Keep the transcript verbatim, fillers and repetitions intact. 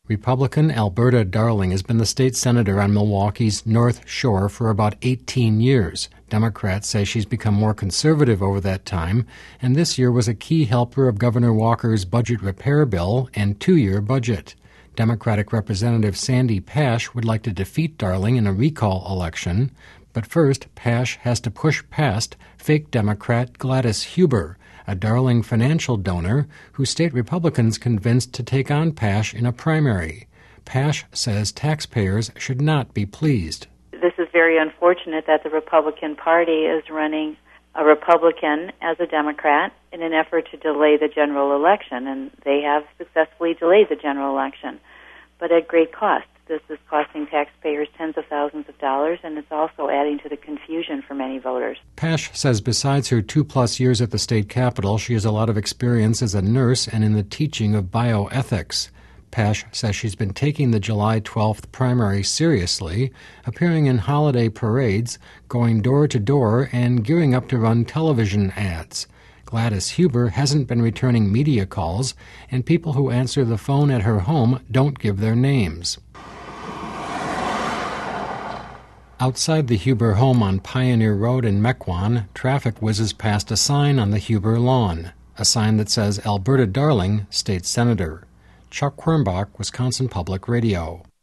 Republican Alberta Darling has been the state senator on Milwaukee's North Shore for about eighteen years. Democrats say she's become more conservative over that time, and this year was a key helper of Governor Walker's budget repair bill and two-year budget. Democratic Representative Sandy Pash would like to defeat Darling in a recall election, but first Pash has to push past fake Democrat Gladys Huber, a Darling financial donor who state Republicans convinced to take on Pash in a primary. Pash says taxpayers should not be pleased. This is very unfortunate that the Republican Party is running a Republican as a Democrat in an effort to delay the general election, and they have successfully delayed the general election, but at great cost. This is costing taxpayers tens of thousands of dollars, and it's also adding to the confusion for many voters. Pash says besides her two-plus years at the state capitol, she has a lot of experience as a nurse and in the teaching of bioethics. Pash says she's been taking the July twelfth primary seriously, appearing in holiday parades, going door to door, and gearing up to run television ads. Gladys Huber hasn't been returning media calls, and people who answer the phone at her home don't give their names. Outside the Huber home on Pioneer Road in Mequon, traffic whizzes past a sign on the Huber lawn, a sign that says Alberta Darling, State Senator. Chuck Quirmbach, Wisconsin Public Radio.